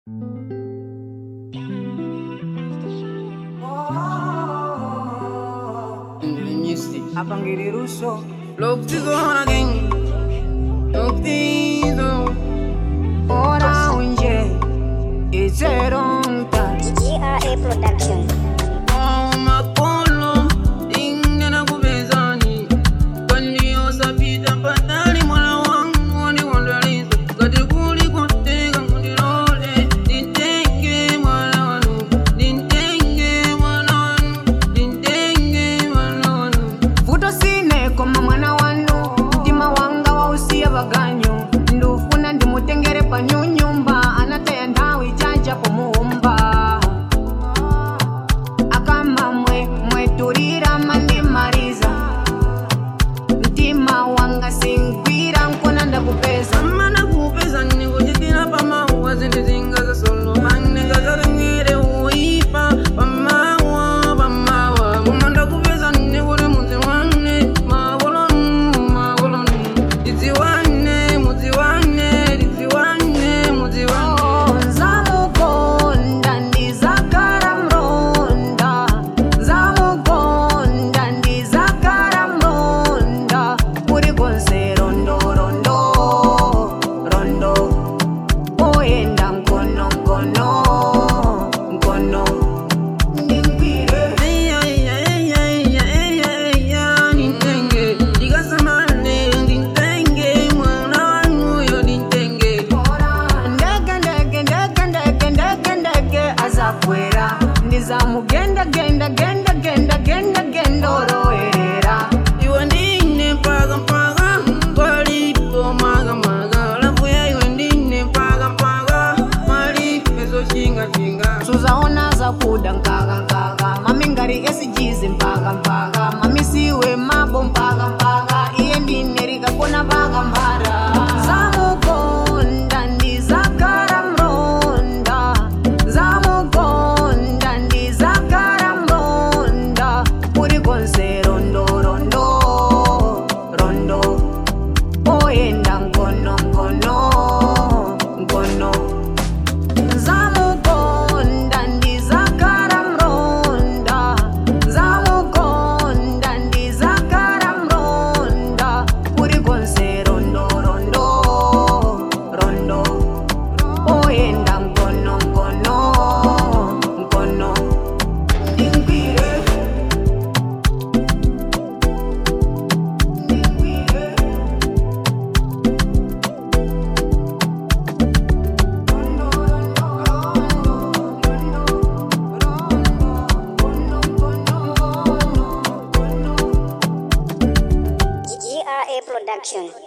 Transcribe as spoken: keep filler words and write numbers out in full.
Apangiri ruso Look to go on again. Look these ora unje izeronta G R A Production. Oh makolo ingena kubezani kwani osapita patali mwana wangu ni wandalizo kati kuli kwa tega mundilole nitenge mwana wanu nitenge mwana wanu nitenge mwana wanu vuto sine koma mwana wanu mtima wanga wausiya baganyu ndufuna ndimutengere pa nyunyumba anataya nthawi chacha kumuumba akama mwe mwetulira mandimaliza mtima wanga singwira nkona ndakupeza Mana kupeza nikuchitira pamawa zinthu zingaza solo mane ngazalengere uipa pamawa pamawa koma ndakupeza nikuti mudziwane makolonu makolonu tidziwane mudziwane tidziwane mudziwane Zamukonda ndizakara mronda Zamukonda ndizakara mronda Uri konse rondo rondo rondo Oyenda mkono mkono mkono Ningwire Eya eya eya eya eya eya nitenge ndikasamale nditenge mwana wanu yo nitenge Ndege ndege ndege ndege ndege ndege azakwera Ndizamugenda genda genda genda genda genda oroherera iwe ndine mpaka mpaka palipo maga maga lafu ya iwe ndine mpaka mpaka malipezo chinga chinga Suzaona zakuda nkaga nkaga Mami ngari esijizi mpaka mpaka Mami siwe mabo mpaka mpaka Iye ndinerika kona mpaka mpara Zamukonda ndizakara mronda Zamukonda ndizakara mronda Uri konse rondo rondo rondo Oyenda mkono mkono mkono Zamukonda ndizakara mronda Zamukonda ndizakara mronda Uri konse rondo rondo rondo Oyenda mkono mkono mkono Ningwire Ningwire Rondo rondo rondo G R A Production.